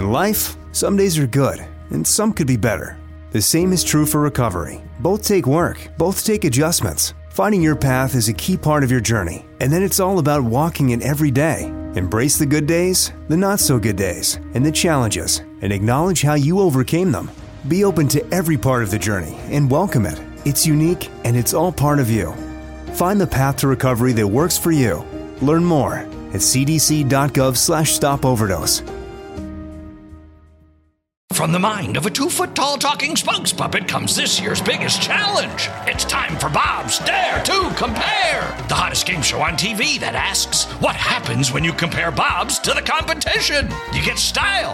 In life, some days are good, and some could be better. The same is true for recovery. Both take work, both take adjustments. Finding your path is a key part of your journey, and then it's all about walking it every day. Embrace the good days, the not-so-good days, and the challenges, and acknowledge how you overcame them. Be open to every part of the journey and welcome it. It's unique, and it's all part of you. Find the path to recovery that works for you. Learn more at cdc.gov/stopoverdose. From the mind of a 2-foot-tall talking spokes puppet comes this year's biggest challenge. It's time for Bob's Dare to Compare, the hottest game show on TV that asks, what happens when you compare Bob's to the competition? You get style.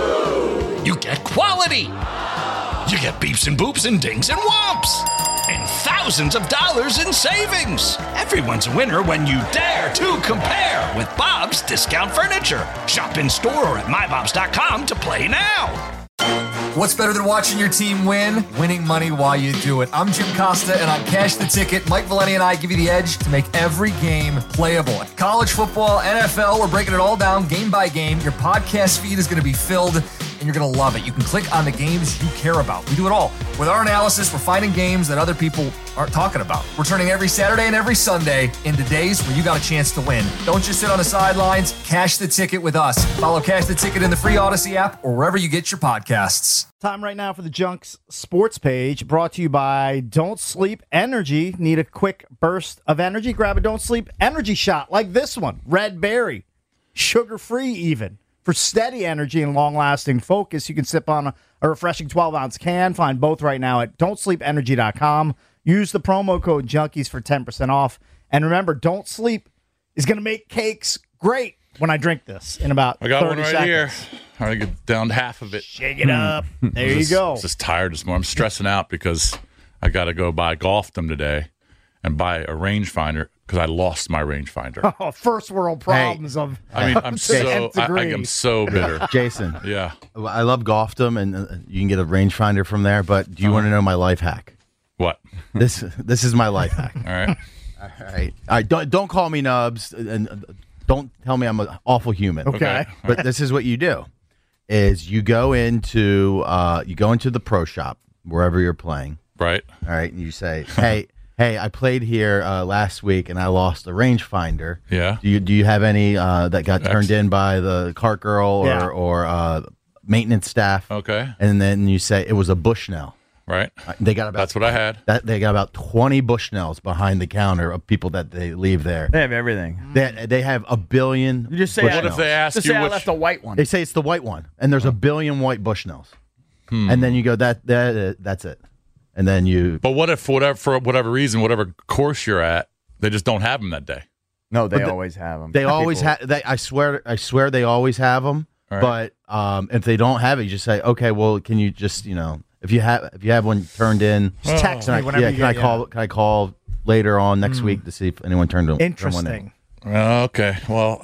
You get quality. You get beeps and boops and dings and whomps. And thousands of dollars in savings. Everyone's a winner when you dare to compare with Bob's Discount Furniture. Shop in store or at mybobs.com to play now. What's better than watching your team win? Winning money while you do it. I'm Jim Costa, and on Cash the Ticket, Mike Valeni and I give you the edge to make every game playable. College football, NFL, we're breaking it all down game by game. Your podcast feed is going to be filled, and you're going to love it. You can click on the games you care about. We do it all. With our analysis, we're finding games that other people aren't talking about. We're turning every Saturday and every Sunday into days where you got a chance to win. Don't just sit on the sidelines. Cash the Ticket with us. Follow Cash the Ticket in the free Odyssey app or wherever you get your podcasts. Time right now for the Junks Sports Page, brought to you by Don't Sleep Energy. Need a quick burst of energy? Grab a Don't Sleep Energy shot like this one. Red berry. Sugar-free even. For steady energy and long-lasting focus, you can sip on a refreshing 12-ounce can. Find both right now at don'tsleepenergy.com. Use the promo code Junkies for 10% off. And remember, Don't Sleep is going to make cakes great when I drink this in about 30 seconds. I got one right here. I get down to half of it. Shake it up. There you go. I'm just tired this morning. I'm stressing out because I got to go buy Golfdom today and buy a rangefinder because I lost my rangefinder. Oh, first world problems of. I mean, I'm so bitter. Jason. Yeah. I love Golfdom, and you can get a rangefinder from there. But do you want to know my life hack? What? This is my life hack. All right. All right. Don't call me Nubs, and don't tell me I'm an awful human. Okay. But this is what you do: is you go into the pro shop wherever you're playing. Right. All right, and you say, Hey, I played here last week and I lost a rangefinder. Yeah. Do you have any that got turned in by the cart girl or maintenance staff? Okay. And then you say it was a Bushnell. Right. They got about That's what I had. They got about 20 Bushnells behind the counter of people that they leave there. They have everything. They have a billion. You just say, what if they ask you I which? left a white one. They say it's the white one, and there's a billion white Bushnells. And then you go that's it. And then you. But what if for whatever reason, whatever course you're at, they just don't have them that day? No, they always have them. They always have. I swear they always have them. Right. But if they don't have it, you just say, okay, well, can you just if you have one turned in, just text me whenever can I call later on next week to see if anyone turned one in? Interesting. Okay. Well,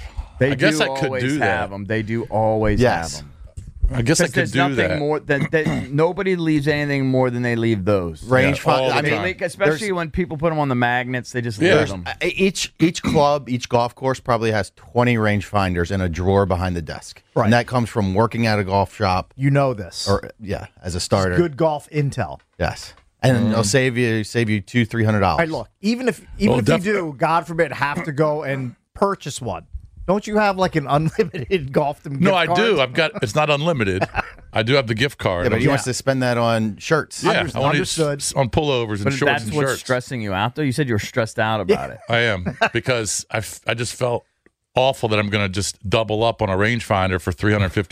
I guess I could do that. Them. They do always have them. I guess I could there's do nothing that. more than nobody leaves anything more than they leave those rangefinder. I mean, especially when people put them on the magnets, they just leave them. Each club, each golf course probably has 20 rangefinders in a drawer behind the desk. Right. And that comes from working at a golf shop. You know this. Or as a starter. Good golf intel. Yes. And it'll save you $200-$300. All right, look, even if you do, God forbid, have to go and purchase one, don't you have like an unlimited Golfdom gift No, I card? do. It's not unlimited. I do have the gift card. Yeah, but he wants to spend that on shirts. Yeah, I want understood. on pullovers and shorts that's and what's shirts. stressing you out, though? You said you were stressed out about it. I am, because I just felt awful that I'm going to just double up on a rangefinder for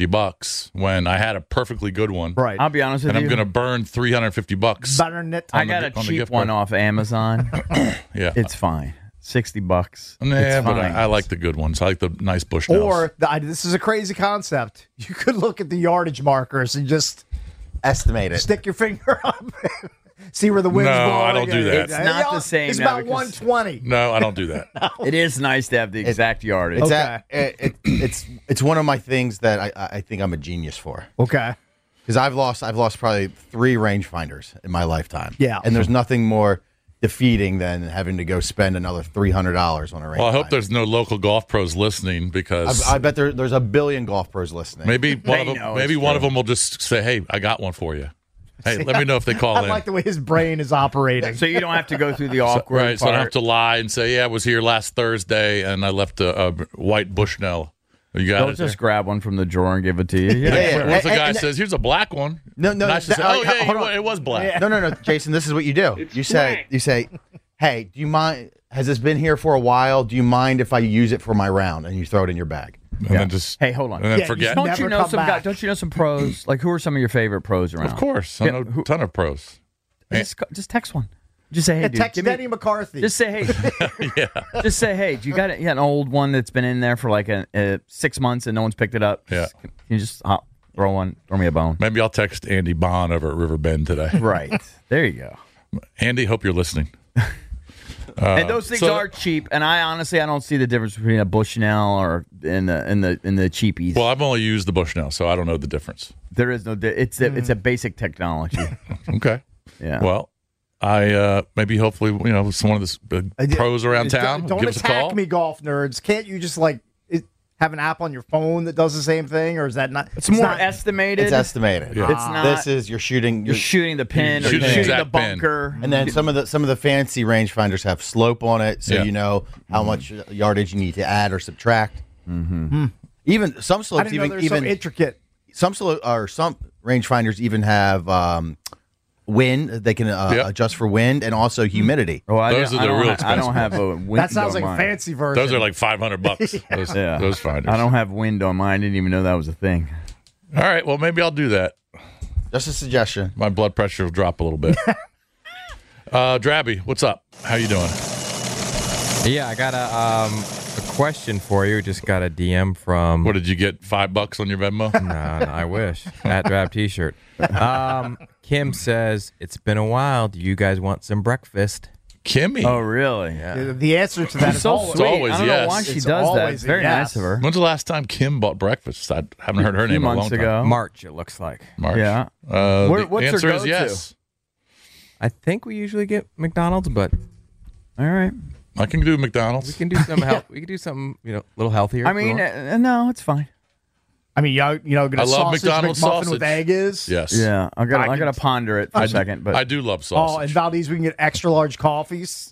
$350 when I had a perfectly good one. Right. I'll be honest with And you. I'm going to burn $350. Better knit. I got a cheap one off Amazon. Yeah. It's fine. $60. Nah, It's but fine. I like the good ones. I like the nice Bushnells. Or this is a crazy concept. You could look at the yardage markers and just estimate it. Stick your finger up. See where the wind's blowing. No, I don't do that. It's not the same. It's now about 120. No, I don't do that. It is nice to have the exact yardage. It's one of my things that I think I'm a genius for. Okay. Because I've lost probably 3 rangefinders in my lifetime. Yeah. And there's nothing more defeating than having to go spend another $300 on a rangefinder. Well, I hope there's no local golf pros listening because I bet there's a billion golf pros listening. maybe one know of them will just say, "Hey, I got one for you." Hey, let me know if they call I in. like the way his brain is operating. So you don't have to go through the awkward Right, so I don't have part. to lie and say, "Yeah, I was here last Thursday and I left a white Bushnell." You got Don't it. just grab one from the drawer and give it to you. Yeah. What if the guy And- says, "Here's a black one"? No, And I should say, that- "Oh yeah, hold on. it was black." No, Jason. This is what you do. You say, "Hey, do you mind? Has this been here for a while? Do you mind if I use it for my round?" And you throw it in your bag. And then just Hey, hold on. and then Yeah, forget. you Don't you Never know come some back. guys? Don't you know some pros? Like, who are some of your favorite pros around? Of course, I Yeah, know who- a ton of pros. Just text one. Just say, hey, dude, Text give me- Denny McCarthy. Just say, hey. Yeah, Just say, hey, do you got an old one that's been in there for like 6 months and no one's picked it up? Yeah. Can you just throw me a bone? maybe I'll text Andy Bond over at River Bend today. Right. There you go. Andy, hope you're listening. And those things so- are cheap. And I honestly don't see the difference between a Bushnell or in the cheapies. Well, I've only used the Bushnell, so I don't know the difference. There is no. It's a basic technology. Okay. Yeah. Well, I hopefully some one of the pros around town Don't give us a call. attack me, golf nerds. Can't you just have an app on your phone that does the same thing, or is that not? It's more not, estimated. It's estimated. Yeah. It's not. This is you're shooting. You're shooting the pin or Shooting you're the shooting the exact pin. bunker. And then some of the fancy rangefinders have slope on it, so Yeah. you know how much yardage you need to add or subtract. Mm-hmm. Even some I slopes, didn't know they're so intricate. some rangefinders even have wind. They can Yep. adjust for wind and also humidity. Oh, Those are the real I expensive don't have a window. That sounds like on a mine. fancy version. Those are like $500. Yeah. Those finders. I don't have wind on mine. I didn't even know that was a thing. All right. Well, maybe I'll do that. Just a suggestion. My blood pressure will drop a little bit. Drabby, what's up? How you doing? Yeah, I got a question for you. Just got a DM from. What did you get? $5 on your Venmo? No, I wish. At Drab T-shirt. Kim says, it's been a while. Do you guys want some breakfast? Kimmy. Oh, really? The answer to that is So always, sweet. always I don't know yes. why she It's does that. always It's a very yes. nice of her. When's the last time Kim bought breakfast? I haven't heard her A few name in a long months time. ago. March, it looks like. March. Yeah. The What's her answer is go-to? yes. I think we usually get McDonald's, but All right. I can do McDonald's. we can do some we can do something, a little healthier. I if we mean, want. no, it's fine. I mean, good I a love sausage McDonald's McMuffin sausage. with egg is. Yes. Yeah, I I gotta can- ponder it for a second. But I do love Oh, and sausage. Valdez, we can get extra large coffees.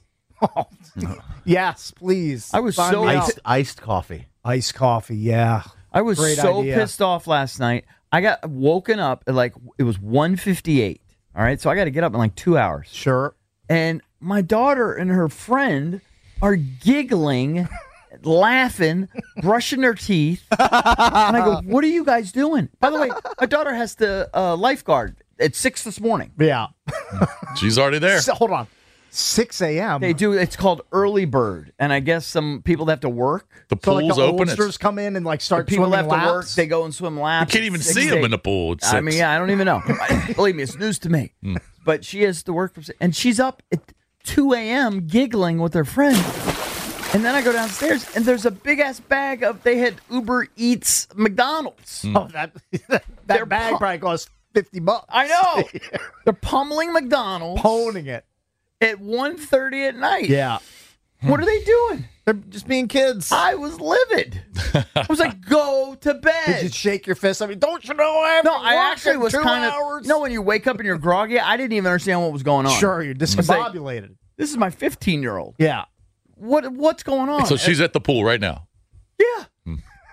Yes, please. I was Sign so me up. Iced coffee. Iced coffee. Yeah. I was Great so idea. pissed off last night. I got woken up at it was 1:58. All right, so I got to get up in like 2 hours. Sure. And my daughter and her friend are giggling, laughing, brushing their teeth. And I go, "What are you guys doing?" By the way, my daughter has to lifeguard at 6 this morning. Yeah. She's already there. So, hold on. 6 a.m. They do. It's called early bird, and I guess some people that have to work. The So like pool's the open. oldsters come in and start People swimming that have to work. laps. They go and swim You laps. can't even at 6 see to them 8. in the pool. At 6. I mean, yeah, I don't even know. Believe me, it's news to me. But she has to work, and she's up at 2 a.m. giggling with her friend. And then I go downstairs, and there's a big ass bag of. They had Uber Eats McDonald's. Oh, that They're bag probably costs $50. I know. They're pummeling McDonald's Owning it. at 1:30 at night. Yeah. What are they doing? They're just being kids. I was livid. I was like, go to Did bed. you shake your fist? I mean, don't you know I have No, to I work actually in was 2 kind of. hours? No, when you wake up and you're groggy, I didn't even understand what was going on. Sure, you're like- discombobulated. This is my 15-year-old. Yeah. What's going on? So she's at the pool right now. Yeah.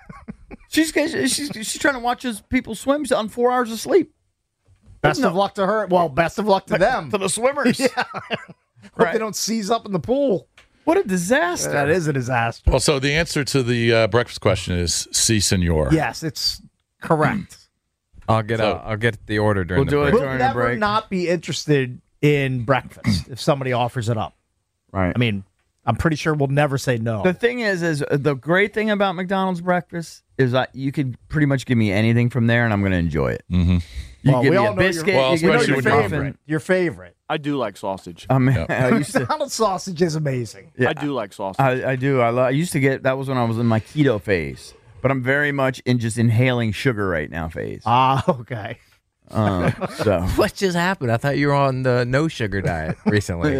She's trying to watch as people swim She's on 4 hours of sleep. Best of luck to her. Well, best of luck to them. To the swimmers. Hope they don't seize up in the pool. What a disaster. That is a disaster. Well, so the answer to the breakfast question is si, senor. Yes, it's correct. I'll get the order during We'll the do it break. We'll during a never break. not be interested in breakfast if somebody offers it up. Right. I mean, I'm pretty sure we'll never say no. The thing is the great thing about McDonald's breakfast is that you could pretty much give me anything from there, and I'm going to enjoy it. Mm-hmm. You Well, give we me all a know your- biscuit. Well, you give me especially a when you're muffin. hungry. Your favorite. I do like sausage. I mean, I used to. McDonald's sausage is amazing. Yeah. I do like sausage. I do. I used to get. That was when I was in my keto phase. But I'm very much in just inhaling sugar right now phase. Ah, okay. So What just happened? I thought you were on the no sugar diet recently.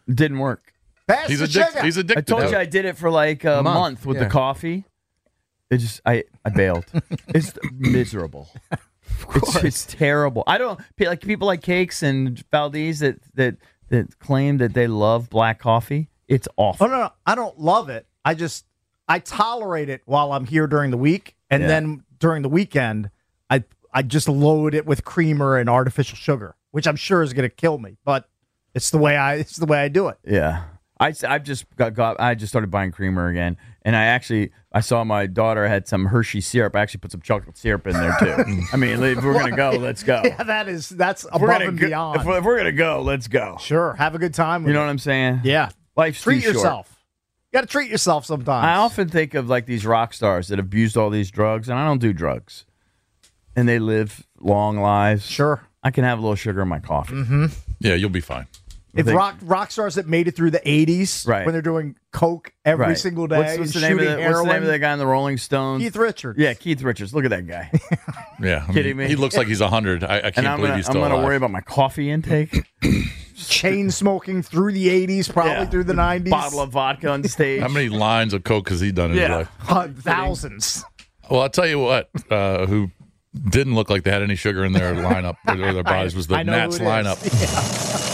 Didn't work. Pass He's the addicted. sugar. He's I addicted. told to you I it. did it for like a month with the yeah. coffee. It just I bailed. It's miserable. It's terrible. I don't like people like Cakes and Valdez that claim that they love black coffee. It's awful. Oh no, I don't love it. I tolerate it while I'm here during the week, and then during the weekend, I just load it with creamer and artificial sugar, which I'm sure is going to kill me. But it's the way I do it. Yeah. I just started buying creamer again, and I saw my daughter had some Hershey syrup. I actually put some chocolate syrup in there too. I mean, if we're gonna go, let's go. Yeah, that's above and beyond. If we're gonna go, let's go. Sure, have a good time. You know what I'm saying? Yeah, Life's treat too short. yourself. You got to treat yourself sometimes. I often think of like these rock stars that abused all these drugs, and I don't do drugs, and they live long lives. Sure, I can have a little sugar in my coffee. Mm-hmm. Yeah, you'll be fine. If rock stars that made it through the 80s, Right. when they're doing coke every single day, What's the and name of shooting what's the name heroin, of that guy in the Rolling Stones? Keith Richards. Yeah, Keith Richards. Look at that guy. Yeah, Kidding me? He looks like he's 100. I And can't I'm believe he's gonna still alive. worry about my coffee intake. Chain smoking through the 80s, probably Yeah. through the 90s. Bottle of vodka on stage. How many lines of coke has he done in his Yeah. life? Thousands. Well, I'll tell you what. Who didn't look like they had any sugar in their lineup or their bodies was the I know who Nats it is. lineup.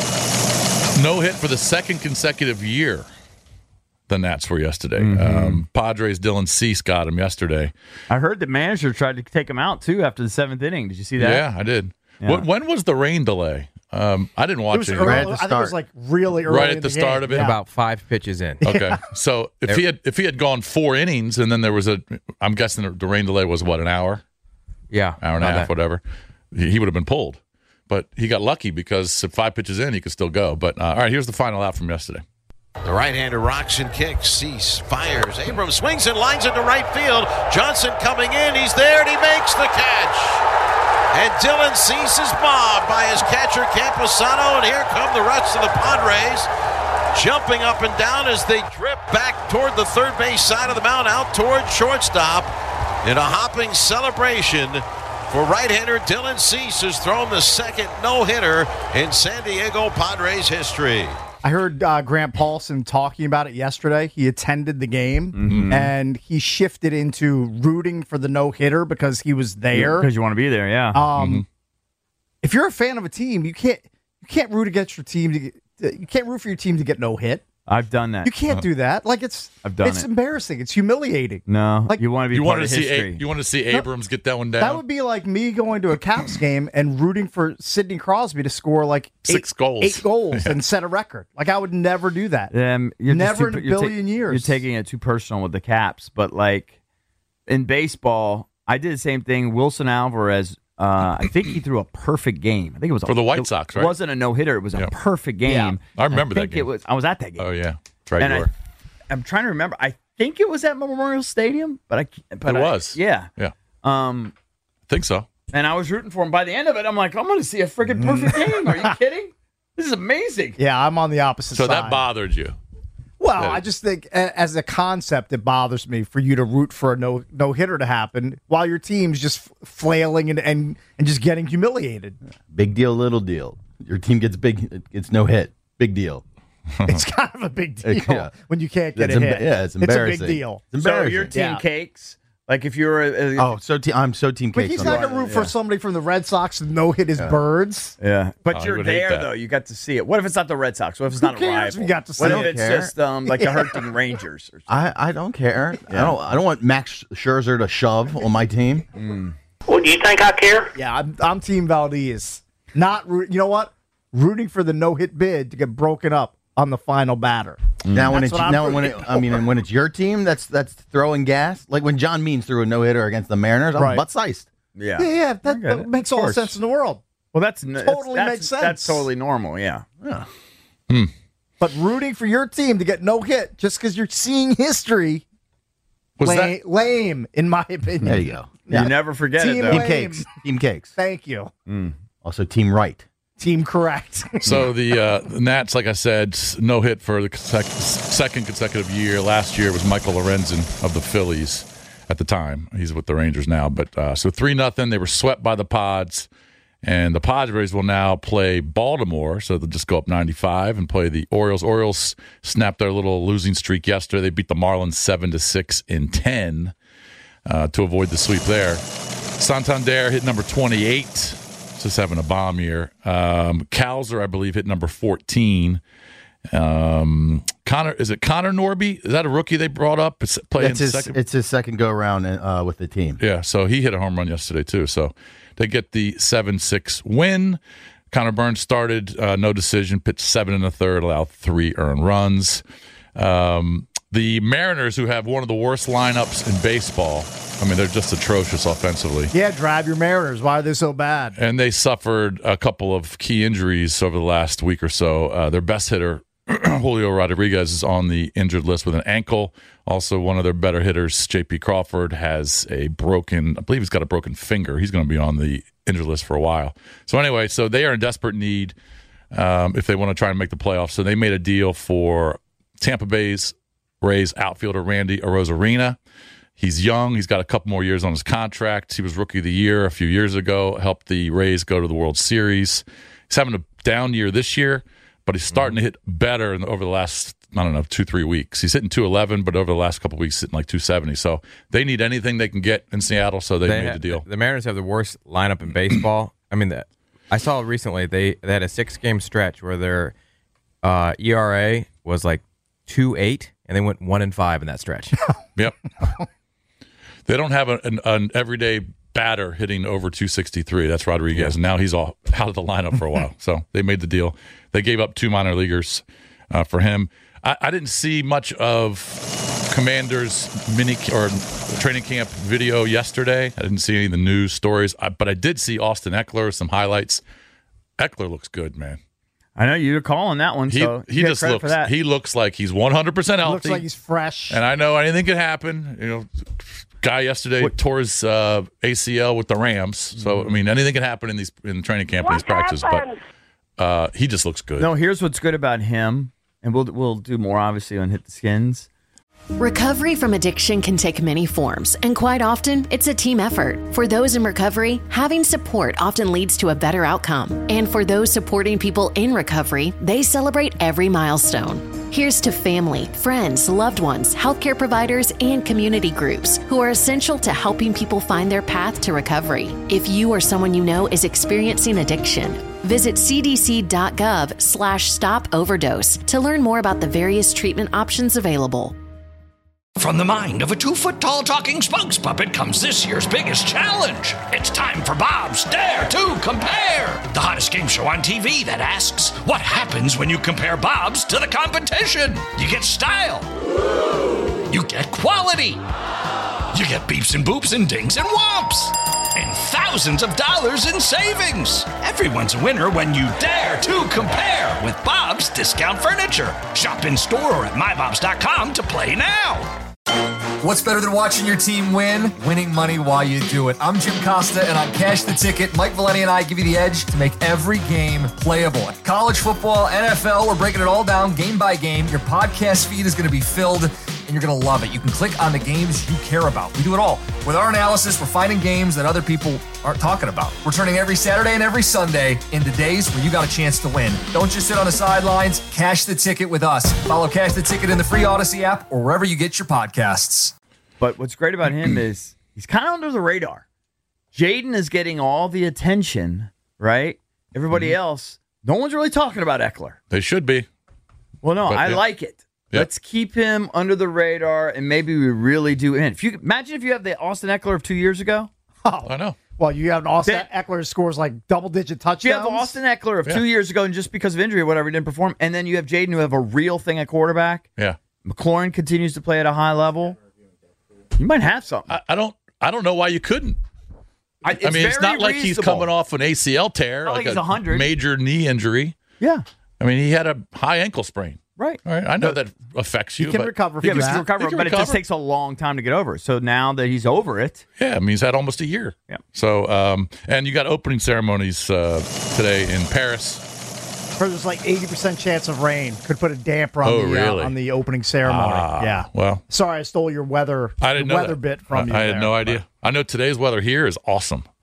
No hit for the second consecutive year. The Nats were yesterday. Padres' Dylan Cease got him yesterday. I heard the manager tried to take him out too after the 7th inning. Did you see that? Yeah, I did. Yeah. When was the rain delay? I didn't It watch was it. early, Right at the I think it start. was like really early Right in at the the start game. of it? Yeah. About 5 pitches in. Okay, so if he had gone 4 innings and then there was I'm guessing the rain delay was what, an hour, Yeah. hour and a about half, that. whatever. He would have been pulled, but he got lucky because at 5 pitches in he could still go. But all right, here's the final out from yesterday. The right-hander rocks and kicks. Cease fires. Abrams swings and lines into right field. Johnson coming in. He's there, and he makes the catch. And Dylan Cease is mobbed by his catcher, Camposano. And here come the rest of the Padres, jumping up and down as they drip back toward the third base side of the mound, out toward shortstop in a hopping celebration for right-hander Dylan Cease, who's thrown the second no-hitter in San Diego Padres history. I heard Grant Paulson talking about it yesterday. He attended the game, and he shifted into rooting for the no-hitter because he was there. Because you want to be there, yeah. If you're a fan of a team, you can't root against your team you can't root for your team to get no hit. I've done that. You can't do that. Like I've done it's it. embarrating. It's humiliating. No, Like, you want to be You part wanted of to see history. you want to see Abrams get that one down. That would be like me going to a Caps game and rooting for Sidney Crosby to score like 6 goals. 8 goals and set a record. Like I would never do that. You're just Never in a you're billion years. You're taking it too personal with the Caps, but like in baseball, I did the same thing. Wilson Alvarez, I think he threw a perfect game. I think it was For the White Sox, right? It wasn't a no hitter. It was a Yeah. perfect game. Yeah. I remember that think game. I was at that game. Oh yeah, that's right. and You were. I'm trying to remember. I think it was at Memorial Stadium, but It was. Yeah. Yeah, Um, I think so. and I was rooting for him. By the end of it, I'm like, I'm going to see a freaking perfect game. Are you kidding? This is amazing. Yeah, I'm on the opposite So side. that bothered you. Well, Yeah. I just think as a concept, it bothers me for you to root for a no hitter to happen while your team's just flailing and just getting humiliated. Big deal, little deal. Your team gets big. It's no hit. Big deal. It's kind of a big deal Yeah. when you can't get It's a hit. it's It's a embarrassing. big deal. It's So embarrassing. your team Yeah. cakes. Like if you're I'm so team But cakes. he's on not that. going to root for somebody from the Red Sox to no hit his birds. yeah, but Oh, you you're would hate there that. though. You got to see it. What if it's not the Red Sox? What if it's not a cares rival? if you got to see what it? if I don't it's care. just like the Hurting Rangers? Or something? I don't care. I don't want Max Scherzer to shove on my team. Well, do you think I care? Yeah, I'm Team Valdez. Not you know what? Rooting for the no hit bid to get broken up on the final batter. Now when That's it's what I'm now when rooting it, I mean and when it's your team that's throwing gas, like when John Means threw a no hitter against the Mariners, I'm Right. butt-sized. Yeah. Yeah, that it. makes all the course. sense in the world. Well, that's Totally makes sense. That's totally normal. Yeah. But rooting for your team to get no hit just because you're seeing history, Was that lame, in my opinion. There you go. You never forget Team it though. Team lame. cakes. Team cakes. Thank you. Also team right. Team correct. so? The Nats, like I said, no hit for the second consecutive year. Last year was Michael Lorenzen of the Phillies at the time. He's with the Rangers now. But so 3-0. They were swept by the Pods. And the Padres will now play Baltimore, so they'll just go up 95 and play the Orioles. Orioles snapped their little losing streak yesterday. They beat the Marlins 7-6 in 10 to avoid the sweep there. Santander hit number 28, just having a bomb year. Kowser, I believe, hit number 14. Connor Norby? Is that a rookie they brought up? It's his second go around with the team. Yeah, so he hit a home run yesterday too. So they get the 7-6 win. Connor Burns started, no decision, pitched 7 1/3, allowed 3 earned runs. The Mariners, who have one of the worst lineups in baseball, I mean, they're just atrocious offensively. Yeah, drive your Mariners. Why are they so bad? And they suffered a couple of key injuries over the last week or so. Their best hitter, Julio Rodriguez, is on the injured list with an ankle. Also, one of their better hitters, J.P. Crawford, has I believe he's got a broken finger. He's going to be on the injured list for a while. So anyway, so they are in desperate need if they want to try and make the playoffs. So they made a deal for Tampa Bay's Rays outfielder Randy Arozarena. He's young. He's got a couple more years on his contract. He was Rookie of the Year a few years ago, helped the Rays go to the World Series. He's having a down year this year, but he's starting to hit better over the last, 2-3 weeks. He's hitting 211, but over the last couple of weeks, hitting like 270. So they need anything they can get in Seattle, so they made the deal. The Mariners have the worst lineup in baseball. I mean, I saw recently they had a 6-game stretch where their ERA was like 2.8, and they went 1-5 in that stretch. Yep. They don't have an everyday batter hitting over 263. That's Rodriguez. And now he's all out of the lineup for a while. So they made the deal. They gave up 2 minor leaguers for him. I didn't see much of Commanders training camp video yesterday. I didn't see any of the news stories, but I did see Austin Eckler, some highlights. Eckler looks good, man. I know you're calling that one, so he just looks. For that. He looks like he's 100% healthy. Looks like he's fresh. And I know anything could happen. Guy yesterday tore his ACL with the Rams. So I mean, anything can happen in training camp and these practices. But he just looks good. No, here's what's good about him, and we'll do more obviously on Hit the Skins. Recovery from addiction can take many forms, and quite often, it's a team effort. For those in recovery, having support often leads to a better outcome. And for those supporting people in recovery, they celebrate every milestone. Here's to family, friends, loved ones, healthcare providers, and community groups who are essential to helping people find their path to recovery. If you or someone you know is experiencing addiction, visit cdc.gov/stop overdose to learn more about the various treatment options available. From the mind of a 2-foot-tall talking spokes puppet comes this year's biggest challenge. It's time for Bob's Dare to Compare, the hottest game show on TV that asks, what happens when you compare Bob's to the competition? You get style. You get quality. You get beeps and boops and dings and whomps. And thousands of dollars in savings. Everyone's a winner when you dare to compare with Bob's Discount Furniture. Shop in store or at mybobs.com to play now. What's better than watching your team win? Winning money while you do it. I'm Jim Costa, and on Cash the Ticket, Mike Valeni and I give you the edge to make every game playable. College football, NFL, we're breaking it all down game by game. Your podcast feed is going to be filled, and you're going to love it. You can click on the games you care about. We do it all. With our analysis, we're finding games that other people aren't talking about. We're turning every Saturday and every Sunday into days where you got a chance to win. Don't just sit on the sidelines. Cash the Ticket with us. Follow Cash the Ticket in the free Odyssey app or wherever you get your podcasts. But what's great about him is he's kind of under the radar. Jaden is getting all the attention, right? Everybody else, no one's really talking about Eckler. They should be. Well, no, I like it. Yep. Let's keep him under the radar, and maybe we really do. Imagine if you have the Austin Eckler of 2 years ago. Oh, I know. Well, you have an Austin Eckler who scores like double-digit touchdowns. You have Austin Eckler of 2 years ago, and just because of injury or whatever, he didn't perform. And then you have Jaden who have a real thing at quarterback. Yeah. McLaurin continues to play at a high level. You might have something. I don't know why you couldn't. It's not like he's coming off an ACL tear, like he's a 100. Major knee injury. Yeah. I mean, he had a high ankle sprain. Right. All right. I know that affects you. He can recover from that. But it just takes a long time to get over. So now that he's over it. Yeah, I mean, he's had almost a year. Yeah. So, and you got opening ceremonies today in Paris. There's like 80% chance of rain. Could put a damper on the opening ceremony. Yeah. Well, sorry, I stole your weather. I didn't know weather that. bit from you. I had no idea. I know today's weather here is awesome.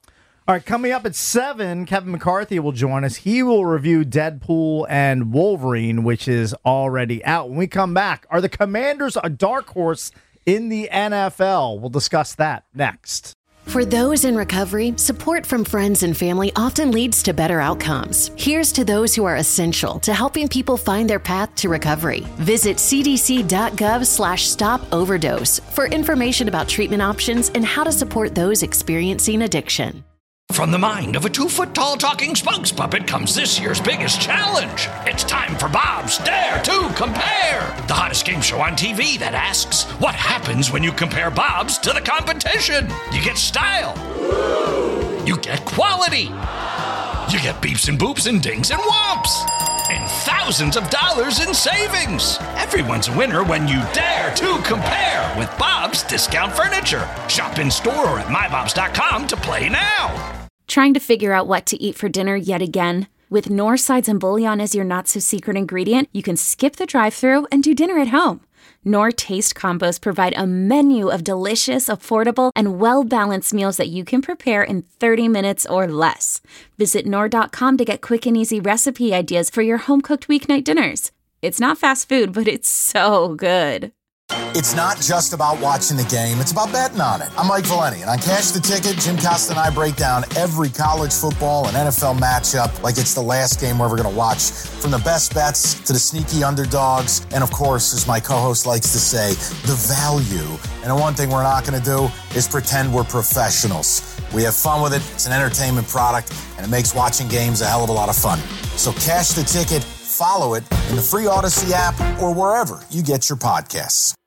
All right, coming up at 7, Kevin McCarthy will join us. He will review Deadpool and Wolverine, which is already out. When we come back, are the Commanders a dark horse in the NFL? We'll discuss that next. For those in recovery, support from friends and family often leads to better outcomes. Here's to those who are essential to helping people find their path to recovery. Visit cdc.gov/stop-overdose for information about treatment options and how to support those experiencing addiction. From the mind of a 2-foot-tall talking spokes puppet comes this year's biggest challenge. It's time for Bob's Dare to Compare, the hottest game show on TV that asks, what happens when you compare Bob's to the competition? You get style. You get quality. You get beeps and boops and dings and whomps. And thousands of dollars in savings. Everyone's a winner when you dare to compare with Bob's Discount Furniture. Shop in store or at mybobs.com to play now. Trying to figure out what to eat for dinner yet again? With Knorr Sides and Bouillon as your not-so-secret ingredient, you can skip the drive-thru and do dinner at home. Knorr Taste Combos provide a menu of delicious, affordable, and well-balanced meals that you can prepare in 30 minutes or less. Visit Knorr.com to get quick and easy recipe ideas for your home-cooked weeknight dinners. It's not fast food, but it's so good. It's not just about watching the game, it's about betting on it. I'm Mike Valeni, and on Cash the Ticket, Jim Costa and I break down every college football and NFL matchup like it's the last game we're ever going to watch. From the best bets to the sneaky underdogs, and of course, as my co-host likes to say, the value. And the one thing we're not going to do is pretend we're professionals. We have fun with it, it's an entertainment product, and it makes watching games a hell of a lot of fun. So Cash the Ticket, follow it in the free Odyssey app or wherever you get your podcasts.